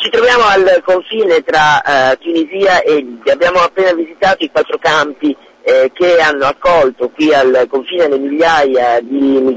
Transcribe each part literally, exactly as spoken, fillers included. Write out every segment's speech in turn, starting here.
Ci troviamo al confine tra uh, Tunisia e Libia, abbiamo appena visitato i quattro campi eh, che hanno accolto qui al confine le migliaia di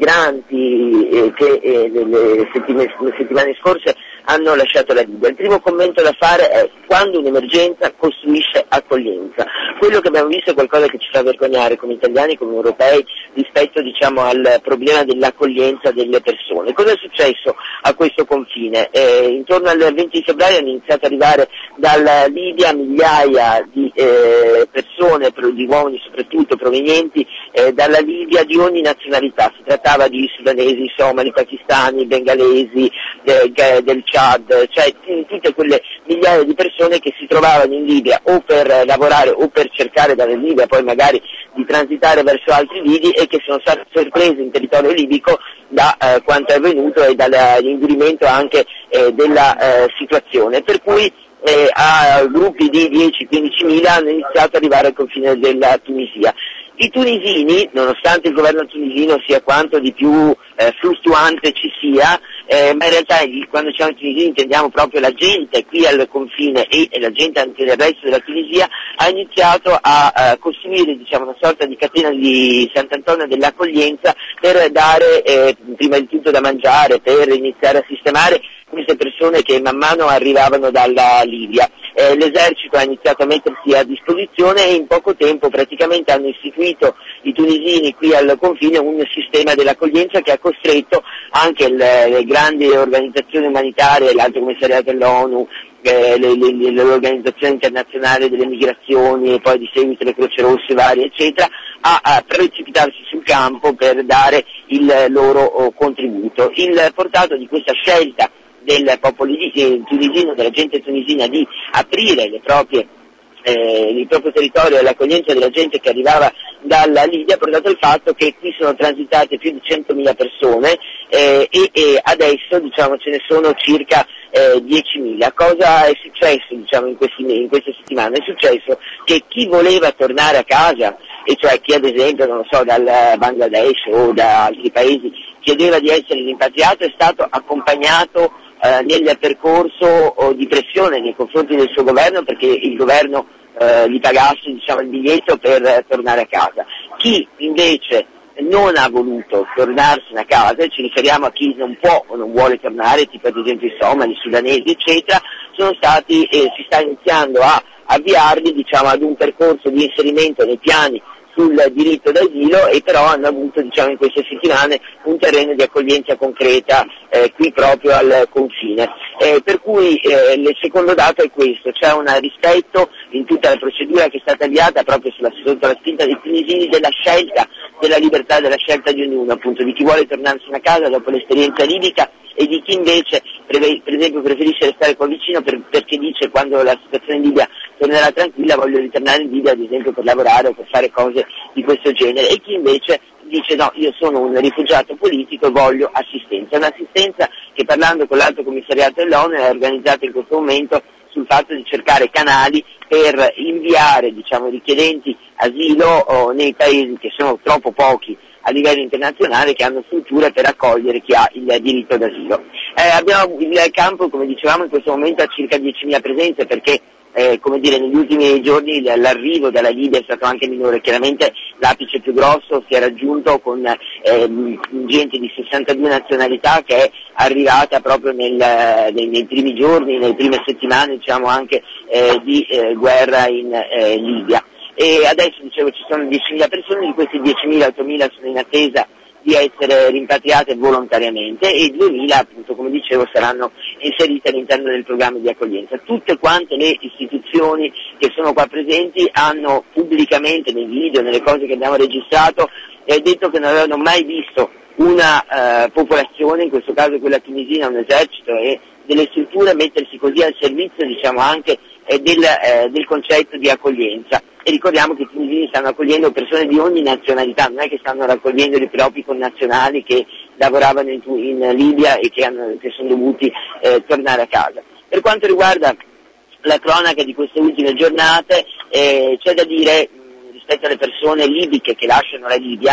migranti eh, che eh, nelle, settime, nelle settimane scorse hanno lasciato la Libia. Il primo commento da fare è: quando un'emergenza costruisce accoglienza. Quello che abbiamo visto è qualcosa che ci fa vergognare come italiani, come europei, rispetto diciamo al problema dell'accoglienza delle persone. Cosa è successo a questo confine? Eh, intorno al venti di febbraio hanno iniziato ad arrivare dalla Libia migliaia di eh, persone, di uomini soprattutto provenienti eh, dalla Libia di ogni nazionalità. Si trattava di sudanesi, somali, pakistani, bengalesi, eh, del Chad, cioè tutte quelle migliaia di persone che si trovavano in Libia o per lavorare o per cercare dalla Libia poi magari di transitare verso altri lidi e che sono state sorprese in territorio libico da eh, quanto è avvenuto e dall'indurimento anche eh, della eh, situazione, per cui eh, a gruppi di dieci quindici mila hanno iniziato ad arrivare al confine della Tunisia. I tunisini, nonostante il governo tunisino sia quanto di più eh, fluttuante ci sia, eh, ma in realtà quando diciamo tunisini intendiamo proprio la gente qui al confine e, e la gente anche del resto della Tunisia, ha iniziato a, a costruire diciamo una sorta di catena di Sant'Antonio dell'accoglienza per dare eh, prima di tutto da mangiare, per iniziare a sistemare queste persone che man mano arrivavano dalla Libia. Eh, l'esercito ha iniziato a mettersi a disposizione e in poco tempo praticamente hanno istituito i tunisini qui al confine un sistema dell'accoglienza che ha costretto anche le, le grandi organizzazioni umanitarie, l'Alto Commissariato dell'ONU, eh, le, le, l'Organizzazione Internazionale delle Migrazioni e poi di seguito le Croce Rosse varie eccetera, a, a precipitarsi sul campo per dare il loro oh, contributo. Il portato di questa scelta del popolo tunisino, della gente tunisina, di aprire le proprie, eh, il proprio territorio all'accoglienza della gente che arrivava dalla Libia ha portato al fatto che qui sono transitate più di centomila persone eh, e, e adesso diciamo ce ne sono circa eh, diecimila. Cosa è successo diciamo in, questi, in queste settimane? È successo che chi voleva tornare a casa, e cioè chi ad esempio, non lo so, dal Bangladesh o da altri paesi chiedeva di essere rimpatriato, è stato accompagnato Eh, nel percorso oh, di pressione nei confronti del suo governo perché il governo eh, gli pagasse diciamo, il biglietto per eh, tornare a casa. Chi invece non ha voluto tornarsene a casa, e ci riferiamo a chi non può o non vuole tornare, tipo ad esempio i somali, i sudanesi eccetera, sono stati e eh, si sta iniziando a avviarli diciamo, ad un percorso di inserimento nei piani sul diritto d'asilo e però hanno avuto diciamo in queste settimane un terreno di accoglienza concreta eh, qui proprio al confine. Eh, per cui eh, il secondo dato è questo: c'è un rispetto in tutta la procedura che è stata avviata proprio sulla, sotto la spinta dei tunisini della scelta, della libertà, della scelta di ognuno, appunto di chi vuole tornarsene a casa dopo l'esperienza libica e di chi invece per esempio preferisce restare qua vicino per, perché dice quando la situazione in Libia tornerà tranquilla voglio ritornare in Libia ad esempio per lavorare o per fare cose di questo genere, e chi invece dice no, io sono un rifugiato politico e voglio assistenza. Un'assistenza che parlando con l'Alto Commissariato dell'ONU è organizzata in questo momento sul fatto di cercare canali per inviare diciamo richiedenti asilo oh, nei paesi che sono troppo pochi a livello internazionale, che hanno strutture per accogliere chi ha il diritto d'asilo. Eh, abbiamo il campo, come dicevamo, in questo momento ha circa diecimila presenze perché eh, come dire, negli ultimi giorni l'arrivo dalla Libia è stato anche minore. Chiaramente l'apice più grosso si è raggiunto con eh, gente di sessantadue nazionalità che è arrivata proprio nel, nei, nei primi giorni, nelle prime settimane diciamo anche eh, di eh, guerra in eh, Libia. E adesso dicevo ci sono diecimila persone, di questi diecimila, ottomila sono in attesa di essere rimpatriate volontariamente e duemila appunto come dicevo saranno inserite all'interno del programma di accoglienza. Tutte quante le istituzioni che sono qua presenti hanno pubblicamente nei video, nelle cose che abbiamo registrato, eh, detto che non avevano mai visto una eh, popolazione, in questo caso quella tunisina, un esercito e delle strutture mettersi così al servizio diciamo anche eh, del, eh, del concetto di accoglienza. E ricordiamo che i tunisini stanno accogliendo persone di ogni nazionalità, non è che stanno raccogliendo i propri connazionali che lavoravano in, in Libia e che, hanno, che sono dovuti eh, tornare a casa. Per quanto riguarda la cronaca di queste ultime giornate, eh, c'è da dire mh, rispetto alle persone libiche che lasciano la Libia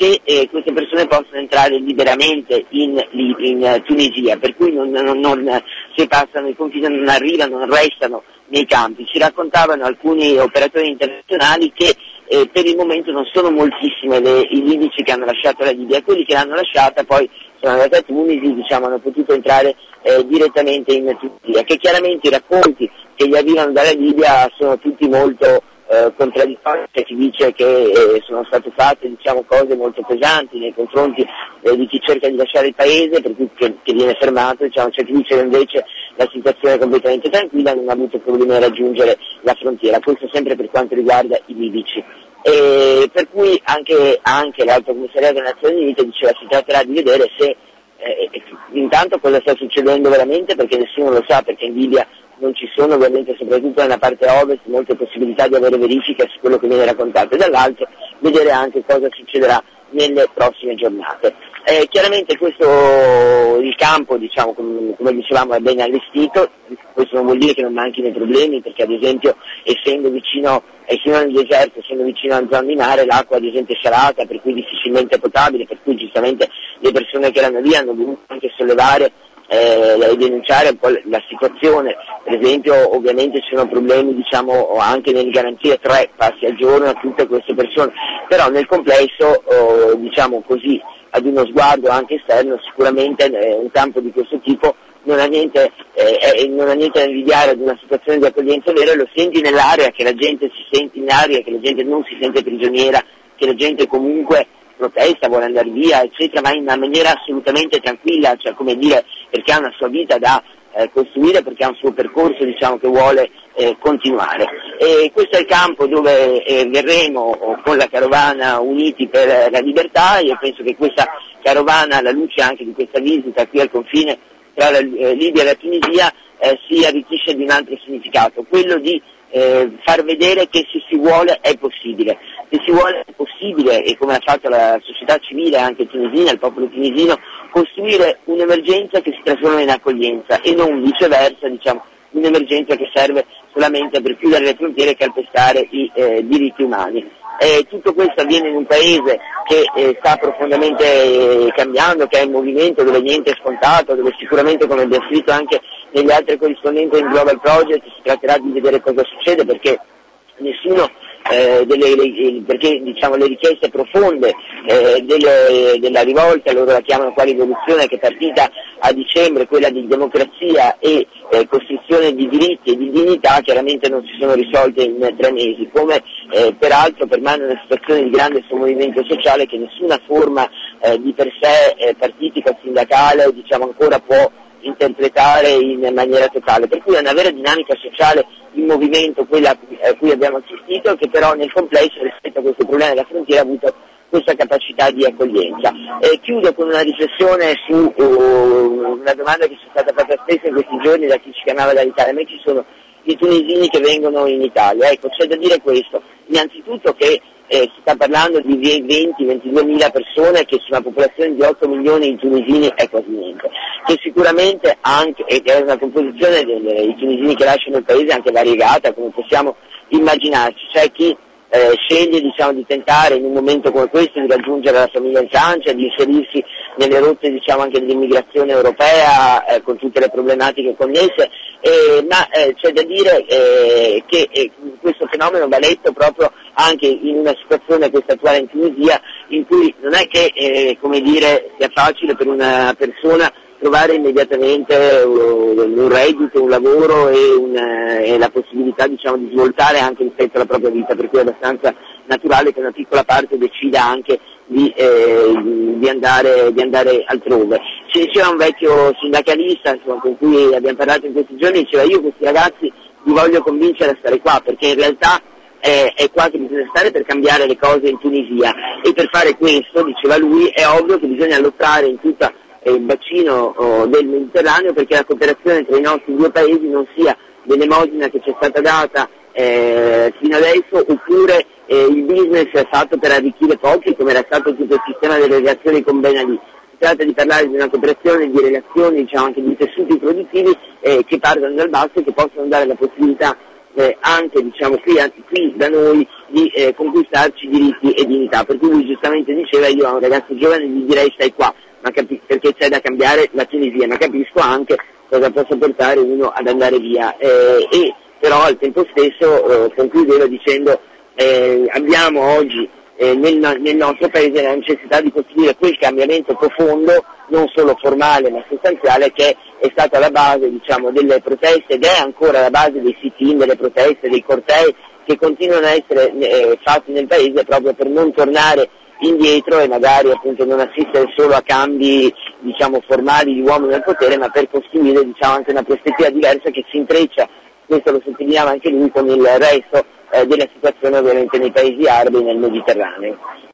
che eh, queste persone possano entrare liberamente in, in, in Tunisia, per cui non, non, non se passano il confine non arrivano, non restano nei campi. Ci raccontavano alcuni operatori internazionali che eh, per il momento non sono moltissime le, i libici che hanno lasciato la Libia, quelli che l'hanno lasciata poi sono andati a Tunisi, diciamo, hanno potuto entrare eh, direttamente in Tunisia, che chiaramente i racconti che gli arrivano dalla Libia sono tutti molto eh, contraddittori. C'è chi dice che eh, sono state fatte, diciamo, cose molto pesanti nei confronti eh, di chi cerca di lasciare il paese, per cui che, che viene fermato, diciamo. C'è chi dice che invece la situazione è completamente tranquilla, non ha avuto problemi a raggiungere la frontiera, questo sempre per quanto riguarda i libici. E per cui anche, anche l'Alto Commissariato delle Nazioni Unite diceva si tratterà di vedere se eh, intanto cosa sta succedendo veramente, perché nessuno lo sa, perché in Libia non ci sono, ovviamente soprattutto nella parte ovest, molte possibilità di avere verifiche su quello che viene raccontato, e dall'altro vedere anche cosa succederà nelle prossime giornate. Eh, chiaramente questo, il campo, diciamo, come, come dicevamo, è ben allestito, questo non vuol dire che non manchino i problemi, perché ad esempio essendo vicino, essendo nel deserto, essendo vicino a una zona di mare, l'acqua ad esempio è salata, per cui difficilmente potabile, per cui giustamente le persone che erano lì hanno dovuto anche sollevare e eh, denunciare un po' la situazione. Per esempio ovviamente ci sono problemi, diciamo, anche nel garantire tre passi al giorno a tutte queste persone, però nel complesso, oh, diciamo così, ad uno sguardo anche esterno, sicuramente eh, un campo di questo tipo non ha niente, eh, non ha niente da invidiare ad una situazione di accoglienza vera, e lo senti nell'area, che la gente si sente in aria, che la gente non si sente prigioniera, che la gente comunque protesta, vuole andare via, eccetera, ma in una maniera assolutamente tranquilla, cioè come dire, perché ha una sua vita da eh, costruire, perché ha un suo percorso, diciamo, che vuole eh, continuare. E questo è il campo dove eh, verremo con la carovana Uniti per la Libertà. Io penso che questa carovana, alla luce anche di questa visita qui al confine tra la eh, Libia e la Tunisia, eh, si arricchisce di un altro significato, quello di eh, far vedere che se si vuole è possibile. Se si vuole è possibile, e come ha fatto la società civile anche tunisina, il popolo tunisino, costruire un'emergenza che si trasforma in accoglienza e non viceversa, diciamo, un'emergenza che serve solamente per chiudere le frontiere e calpestare i eh, diritti umani. Eh, tutto questo avviene in un paese che eh, sta profondamente eh, cambiando, che è in movimento, dove niente è scontato, dove sicuramente, come abbiamo scritto anche negli altri corrispondenti del Global Project, si tratterà di vedere cosa succede, perché nessuno Eh, delle, le, perché diciamo le richieste profonde eh, delle, della rivolta, loro la chiamano qua rivoluzione, che è partita a dicembre, quella di democrazia e eh, costruzione di diritti e di dignità, chiaramente non si sono risolte in tre mesi, come eh, peraltro permane una situazione di grande sommovimento sociale che nessuna forma eh, di per sé eh, partitica, sindacale, diciamo, ancora può interpretare in maniera totale, per cui è una vera dinamica sociale in movimento quella a cui abbiamo assistito, che però nel complesso rispetto a questo problema della frontiera ha avuto questa capacità di accoglienza. E chiudo con una riflessione su uh, una domanda che ci è stata fatta spesso in questi giorni da chi ci chiamava dall'Italia: ma ci sono i tunisini che vengono in Italia? Ecco, c'è da dire questo, innanzitutto che Eh, si sta parlando di venti ventidue mila persone, che su una popolazione di otto milioni di tunisini è quasi niente, che sicuramente anche, ed è una composizione dei tunisini che lasciano il paese anche variegata, come possiamo immaginarci. C'è chi eh, sceglie, diciamo, di tentare in un momento come questo di raggiungere la famiglia in Francia, di inserirsi nelle rotte, diciamo, anche dell'immigrazione europea, eh, con tutte le problematiche connesse, eh, ma eh, c'è da dire eh, che eh, questo fenomeno va letto proprio anche in una situazione, questa attuale in Tunisia, in cui non è che, eh, come dire, sia facile per una persona trovare immediatamente uh, un reddito, un lavoro e, un, uh, e la possibilità, diciamo, di svoltare anche rispetto alla propria vita, per cui è abbastanza naturale che una piccola parte decida anche di, eh, di, andare, di andare altrove. Ci diceva un vecchio sindacalista, insomma, con cui abbiamo parlato in questi giorni, diceva: io questi ragazzi li voglio convincere a stare qua, perché in realtà è, è qua che bisogna stare per cambiare le cose in Tunisia, e per fare questo, diceva lui, è ovvio che bisogna lottare in tutta il bacino oh, del Mediterraneo, perché la cooperazione tra i nostri due paesi non sia l'elemosina che ci è stata data eh, fino adesso, oppure eh, il business è fatto per arricchire pochi, come era stato tutto il sistema delle relazioni con Ben Ali. Si tratta di parlare di una cooperazione, di relazioni, diciamo, anche di tessuti produttivi eh, che partono dal basso e che possono dare la possibilità eh, anche diciamo qui, qui da noi di eh, conquistarci diritti e dignità, per cui lui giustamente diceva io a un ragazzo giovane gli direi stai qua, ma capi- perché c'è da cambiare la Tunisia, ma capisco anche cosa possa portare uno ad andare via, eh, e però al tempo stesso eh, concludeva dicendo eh, abbiamo oggi eh, nel, nel nostro paese la necessità di costruire quel cambiamento profondo, non solo formale ma sostanziale, che è stata la base diciamo delle proteste ed è ancora la base dei sit-in, delle proteste, dei cortei che continuano a essere eh, fatti nel paese proprio per non tornare indietro e magari appunto non assistere solo a cambi diciamo formali di uomini al potere, ma per costruire diciamo anche una prospettiva diversa che si intreccia, questo lo sottolineava anche lui, con il resto eh, della situazione ovviamente nei paesi arabi e nel Mediterraneo.